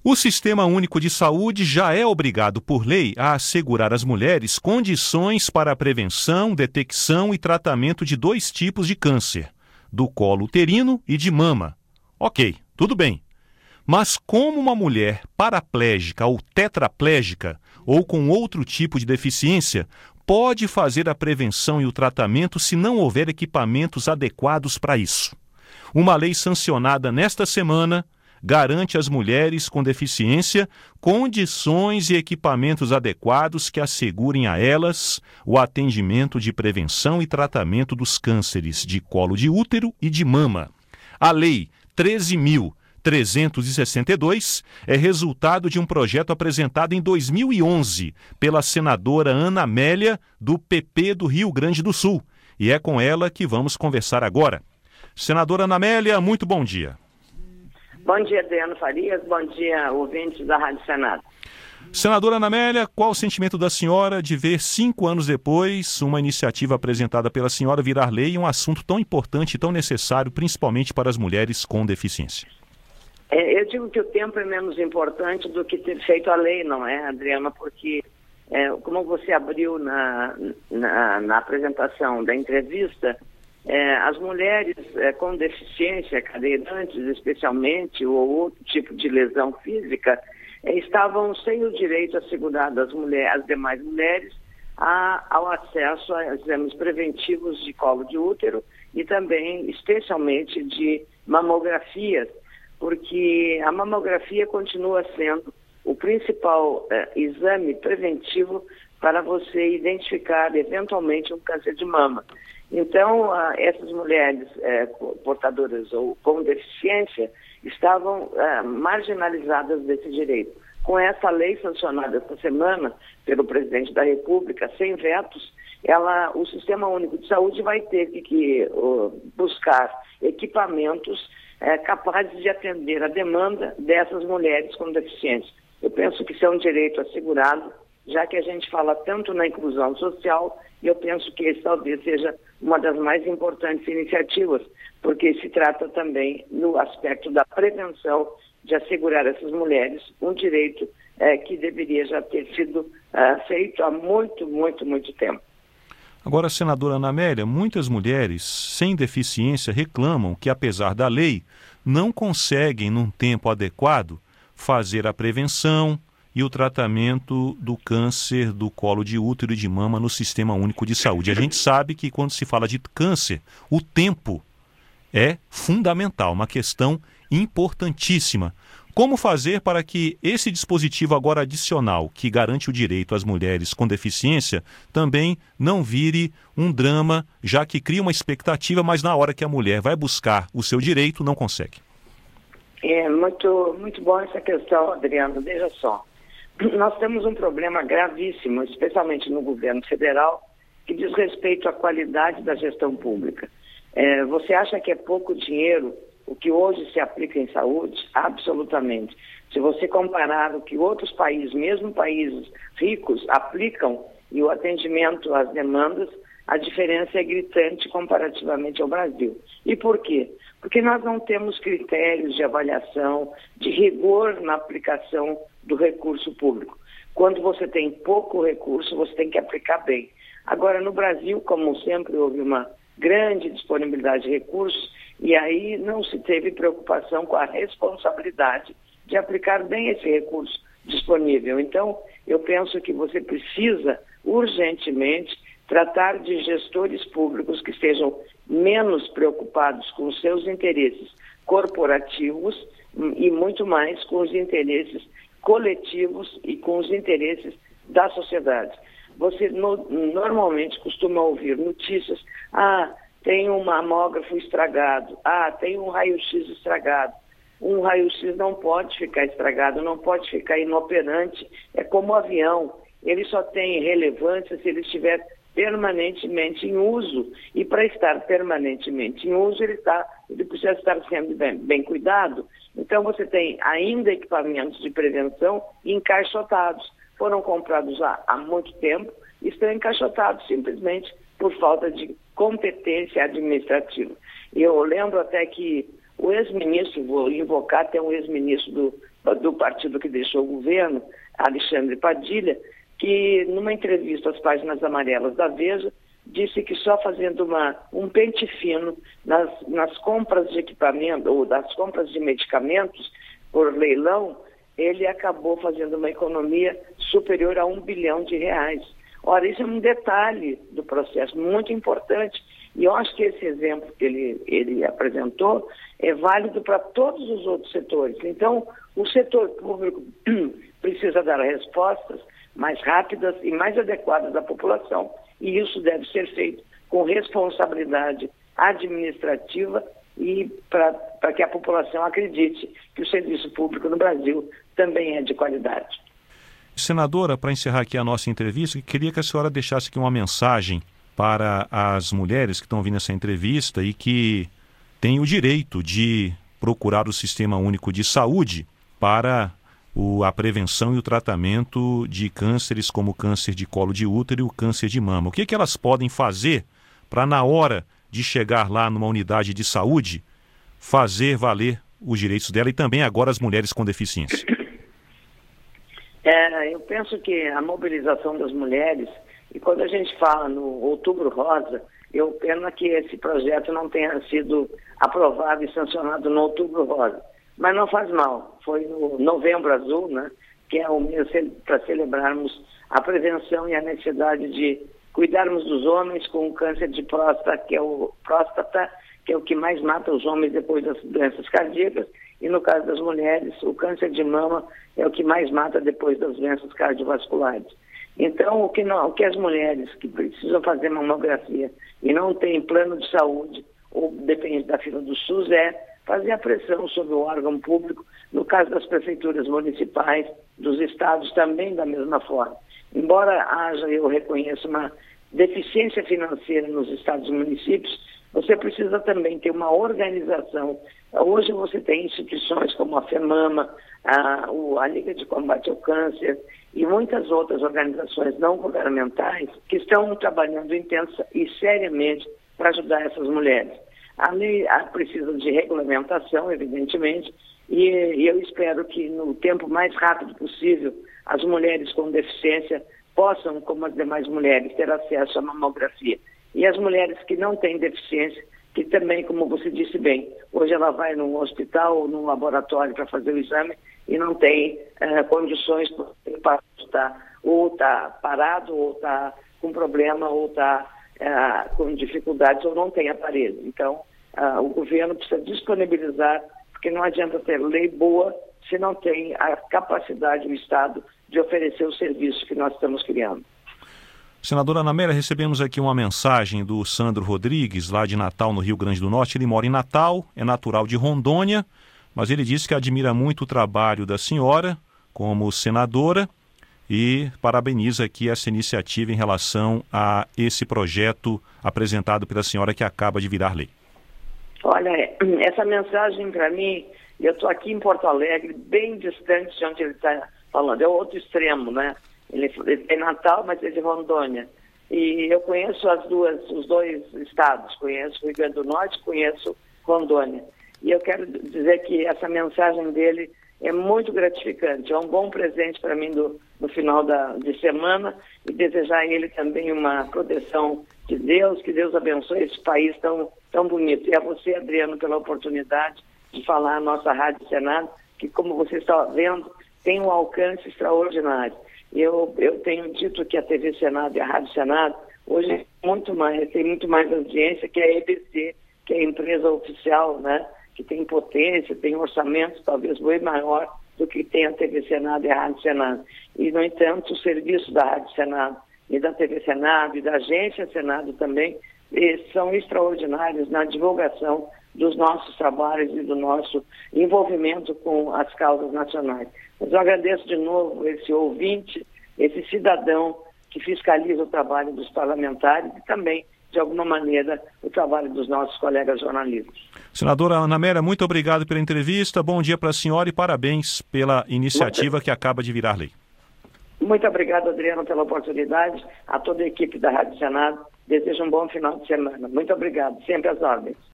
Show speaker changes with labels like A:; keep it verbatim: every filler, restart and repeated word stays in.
A: O Sistema Único de Saúde já é obrigado por lei a assegurar às mulheres condições para a prevenção, detecção e tratamento de dois tipos de câncer, do colo uterino e de mama. Ok, tudo bem. Mas como uma mulher paraplégica ou tetraplégica ou com outro tipo de deficiência pode fazer a prevenção e o tratamento se não houver equipamentos adequados para isso? Uma lei sancionada nesta semana garante às mulheres com deficiência condições e equipamentos adequados que assegurem a elas o atendimento de prevenção e tratamento dos cânceres de colo de útero e de mama. A Lei treze mil trezentos e sessenta e dois é resultado de um projeto apresentado em dois mil e onze pela senadora Ana Amélia, do P P do Rio Grande do Sul. E é com ela que vamos conversar agora. Senadora Ana Amélia, muito bom dia.
B: Bom dia, Adriano Farias. Bom dia, ouvintes da Rádio Senado.
A: Senadora Ana Amélia, qual o sentimento da senhora de ver, cinco anos depois, uma iniciativa apresentada pela senhora virar lei e um assunto tão importante e tão necessário, principalmente para as mulheres com deficiência?
B: É, eu digo que o tempo é menos importante do que ter feito a lei, não é, Adriana? Porque, é, como você abriu na, na, na apresentação da entrevista, É, as mulheres é, com deficiência, cadeirantes especialmente, ou outro tipo de lesão física, é, estavam sem o direito assegurado às, mulheres, às demais mulheres a, ao acesso a exames preventivos de colo de útero e também, especialmente, de mamografias, porque a mamografia continua sendo o principal é, exame preventivo para você identificar eventualmente um câncer de mama. Então, ah, essas mulheres eh, portadoras ou com deficiência estavam ah, marginalizadas desse direito. Com essa lei sancionada esta semana pelo presidente da República, sem vetos, ela, o Sistema Único de Saúde vai ter que, que uh, buscar equipamentos eh, capazes de atender a demanda dessas mulheres com deficiência. Eu penso que isso é um direito assegurado, já que a gente fala tanto na inclusão social, e eu penso que esse talvez seja uma das mais importantes iniciativas, porque se trata também no aspecto da prevenção de assegurar a essas mulheres um direito eh, que deveria já ter sido eh, feito há muito, muito, muito tempo.
A: Agora, senadora Ana Amélia, muitas mulheres sem deficiência reclamam que, apesar da lei, não conseguem, num tempo adequado, fazer a prevenção e o tratamento do câncer do colo de útero e de mama no Sistema Único de Saúde. A gente sabe que quando se fala de câncer, o tempo é fundamental, uma questão importantíssima. Como fazer para que esse dispositivo agora adicional, que garante o direito às mulheres com deficiência, também não vire um drama, já que cria uma expectativa, mas na hora que a mulher vai buscar o seu direito, não consegue?
B: É muito, muito bom essa questão, Adriano. Veja só. Nós temos um problema gravíssimo, especialmente no governo federal, que diz respeito à qualidade da gestão pública. É, você acha que é pouco dinheiro o que hoje se aplica em saúde? Absolutamente. Se você comparar o que outros países, mesmo países ricos, aplicam e o atendimento às demandas, a diferença é gritante comparativamente ao Brasil. E por quê? Porque nós não temos critérios de avaliação, de rigor na aplicação do recurso público. Quando você tem pouco recurso, você tem que aplicar bem. Agora, no Brasil, como sempre, houve uma grande disponibilidade de recursos e aí não se teve preocupação com a responsabilidade de aplicar bem esse recurso disponível. Então, eu penso que você precisa urgentemente tratar de gestores públicos que estejam menos preocupados com os seus interesses corporativos e muito mais com os interesses coletivos e com os interesses da sociedade. Você no, normalmente costuma ouvir notícias, ah, tem um mamógrafo estragado, ah, tem um raio-x estragado. Um raio-x não pode ficar estragado, não pode ficar inoperante, é como o avião, ele só tem relevância se ele estiver permanentemente em uso, e para estar permanentemente em uso, ele, tá, ele precisa estar sendo bem, bem cuidado. Então, você tem ainda equipamentos de prevenção encaixotados. Foram comprados há, há muito tempo e estão encaixotados simplesmente por falta de competência administrativa. Eu lembro até que o ex-ministro, vou invocar até um ex-ministro do, do partido que deixou o governo, Alexandre Padilha, que numa entrevista às páginas amarelas da Veja, disse que só fazendo uma, um pente fino nas, nas compras de equipamento, ou das compras de medicamentos por leilão, ele acabou fazendo uma economia superior a um bilhão de reais. Ora, isso é um detalhe do processo muito importante. E eu acho que esse exemplo que ele, ele apresentou é válido para todos os outros setores. Então, o setor público precisa dar respostas mais rápidas e mais adequadas à população. E isso deve ser feito com responsabilidade administrativa e para que a população acredite que o serviço público no Brasil também é de qualidade.
A: Senadora, para encerrar aqui a nossa entrevista, queria que a senhora deixasse aqui uma mensagem para as mulheres que estão ouvindo essa entrevista e que têm o direito de procurar o Sistema Único de Saúde para o, a prevenção e o tratamento de cânceres como o câncer de colo de útero e o câncer de mama. O que, que elas podem fazer para, na hora de chegar lá numa unidade de saúde, fazer valer os direitos dela e também agora as mulheres com deficiência?
B: É, eu penso que a mobilização das mulheres, e quando a gente fala no Outubro Rosa, eu pena que esse projeto não tenha sido aprovado e sancionado no Outubro Rosa. Mas não faz mal, foi no Novembro Azul, né, que é o mês para celebrarmos a prevenção e a necessidade de cuidarmos dos homens com o câncer de próstata, que é o próstata, que é o que mais mata os homens depois das doenças cardíacas, e no caso das mulheres, o câncer de mama é o que mais mata depois das doenças cardiovasculares. Então, o que, não, o que as mulheres que precisam fazer mamografia e não têm plano de saúde, ou depende da fila do SUS, é fazer a pressão sobre o órgão público, no caso das prefeituras municipais, dos estados também da mesma forma. Embora haja, eu reconheço, uma deficiência financeira nos estados e municípios, você precisa também ter uma organização. Hoje você tem instituições como a FEMAMA, a, a Liga de Combate ao Câncer e muitas outras organizações não governamentais que estão trabalhando intensa e seriamente para ajudar essas mulheres. A lei a, precisa de regulamentação, evidentemente, e, e eu espero que no tempo mais rápido possível as mulheres com deficiência possam, como as demais mulheres, ter acesso à mamografia. E as mulheres que não têm deficiência, que também, como você disse bem, hoje ela vai num hospital ou num laboratório para fazer o exame e não tem uh, condições para estar ou está parado, ou está com problema, ou está uh, com dificuldades, ou não tem aparelho. Então, uh, o governo precisa disponibilizar, porque não adianta ter lei boa se não tem a capacidade do Estado de oferecer o serviço que nós estamos criando.
A: Senadora Ana Amélia, recebemos aqui uma mensagem do Sandro Rodrigues, lá de Natal, no Rio Grande do Norte. Ele mora em Natal, é natural de Rondônia, mas ele disse que admira muito o trabalho da senhora como senadora e parabeniza aqui essa iniciativa em relação a esse projeto apresentado pela senhora que acaba de virar lei.
B: Olha, essa mensagem para mim, eu estou aqui em Porto Alegre, bem distante de onde ele está falando, é o outro extremo, né? Ele é Natal, mas é de Rondônia. E eu conheço as duas, os dois estados, conheço o Rio Grande do Norte, conheço Rondônia. E eu quero dizer que essa mensagem dele é muito gratificante, é um bom presente para mim do, no final da, de semana, e desejar a ele também uma proteção de Deus, que Deus abençoe esse país tão, tão bonito. E a você, Adriano, pela oportunidade de falar a nossa Rádio Senado, que, como você está vendo, tem um alcance extraordinário. Eu, eu tenho dito que a T V Senado e a Rádio Senado hoje muito mais, tem muito mais audiência que a E B C, que é a empresa oficial, né, que tem potência, tem orçamento talvez bem maior do que tem a T V Senado e a Rádio Senado. E, no entanto, o serviço da Rádio Senado e da T V Senado e da Agência Senado também são extraordinários na divulgação dos nossos trabalhos e do nosso envolvimento com as causas nacionais. Mas eu agradeço de novo esse ouvinte, esse cidadão que fiscaliza o trabalho dos parlamentares e também, de alguma maneira, o trabalho dos nossos colegas jornalistas.
A: Senadora Ana Amélia, muito obrigado pela entrevista, bom dia para a senhora e parabéns pela iniciativa muito... que acaba de virar lei.
B: Muito obrigado, Adriano, pela oportunidade, a toda a equipe da Rádio Senado. Desejo um bom final de semana. Muito obrigado, sempre às ordens.